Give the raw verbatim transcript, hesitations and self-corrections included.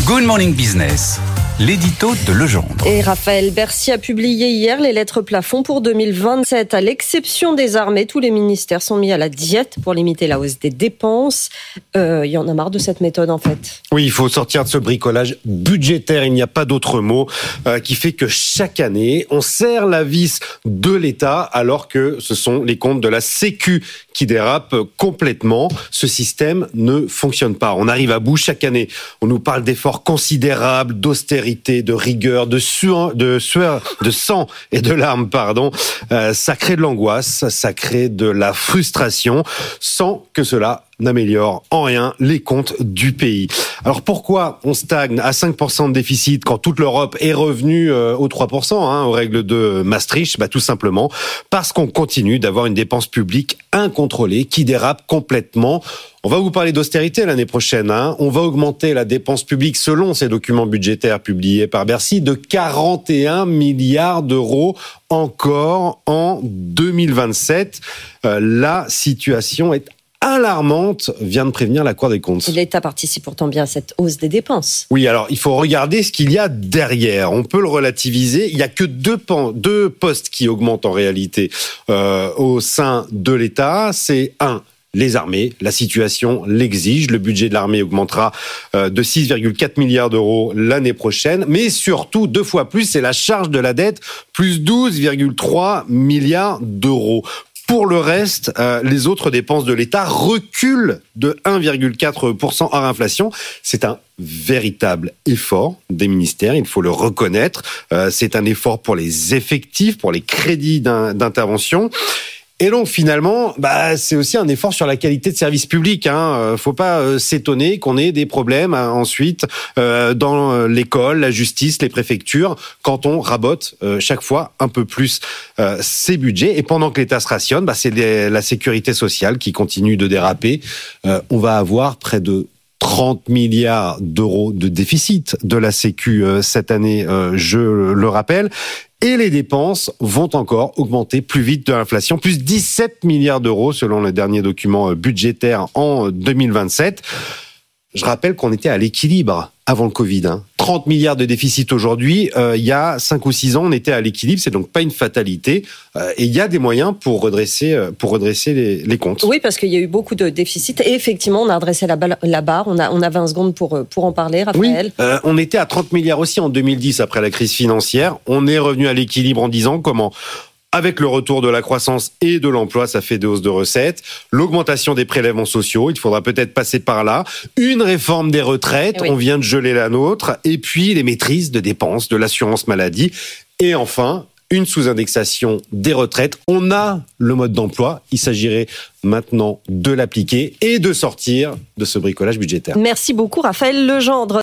Good Morning Business, l'édito de Legendre. Et Raphaël Bercy a publié hier les lettres plafond pour deux mille vingt-sept. À l'exception des armées, tous les ministères sont mis à la diète pour limiter la hausse des dépenses. Euh, il y en a marre de cette méthode en fait. Oui, il faut sortir de ce bricolage budgétaire, il n'y a pas d'autre mot, euh, qui fait que chaque année, on serre la vis de l'État alors que ce sont les comptes de la Sécu qui dérapent complètement. Ce système ne fonctionne pas. On arrive à bout chaque année. On nous parle d'efforts considérables, d'austérité, de rigueur, de sueur, de sueur, de sang et de larmes, pardon. Euh, ça crée de l'angoisse, ça crée de la frustration, sans que cela n'améliore en rien les comptes du pays. Alors pourquoi on stagne à cinq pour cent de déficit quand toute l'Europe est revenue euh, aux trois pour cent, hein, aux règles de Maastricht? Bah, tout simplement parce qu'on continue d'avoir une dépense publique incontrôlée qui dérape complètement. On va vous parler d'austérité l'année prochaine. Hein. On va augmenter la dépense publique selon ces documents budgétaires publiés par Bercy de quarante et un milliards d'euros encore en deux mille vingt-sept. Euh, la situation est alarmante, vient de prévenir la Cour des comptes. L'État participe pourtant bien à cette hausse des dépenses. Oui, alors il faut regarder ce qu'il y a derrière. On peut le relativiser. Il n'y a que deux, pan, deux postes qui augmentent en réalité euh, au sein de l'État. C'est un, les armées. La situation l'exige. Le budget de l'armée augmentera euh, de six virgule quatre milliards d'euros l'année prochaine. Mais surtout, deux fois plus, c'est la charge de la dette, plus douze virgule trois milliards d'euros. Pour le reste, euh, les autres dépenses de l'État reculent de un virgule quatre pour cent hors inflation. C'est un véritable effort des ministères, il faut le reconnaître. Euh, c'est un effort pour les effectifs, pour les crédits d'in- d'intervention. Et donc finalement, bah c'est aussi un effort sur la qualité de service public. Hein. Faut pas euh, s'étonner qu'on ait des problèmes hein, ensuite euh, dans l'école, la justice, les préfectures, quand on rabote euh, chaque fois un peu plus euh, ses budgets. Et pendant que l'État se rationne, bah c'est les, la sécurité sociale qui continue de déraper. Euh, on va avoir près de trente milliards d'euros de déficit de la Sécu euh, cette année, euh, je le rappelle. Et les dépenses vont encore augmenter plus vite de l'inflation, plus dix-sept milliards d'euros selon le dernier document budgétaire en deux mille vingt-sept. Je rappelle qu'on était à l'équilibre avant le Covid. Hein. trente milliards de déficit aujourd'hui. Euh, il y a cinq ou six ans, on était à l'équilibre. C'est donc pas une fatalité. Euh, et il y a des moyens pour redresser, pour redresser les, les comptes. Oui, parce qu'il y a eu beaucoup de déficits. Et effectivement, on a redressé la, balle, la barre. On a, on a vingt secondes pour, pour en parler, Raphaël. Oui, euh, on était à trente milliards aussi en deux mille dix après la crise financière. On est revenu à l'équilibre en dix ans. Comment ? Avec le retour de la croissance et de l'emploi, ça fait des hausses de recettes. L'augmentation des prélèvements sociaux, il faudra peut-être passer par là. Une réforme des retraites, oui. On vient de geler la nôtre. Et puis les maîtrises de dépenses, de l'assurance maladie. Et enfin, une sous-indexation des retraites. On a le mode d'emploi. Il s'agirait maintenant de l'appliquer et de sortir de ce bricolage budgétaire. Merci beaucoup, Raphaël Legendre.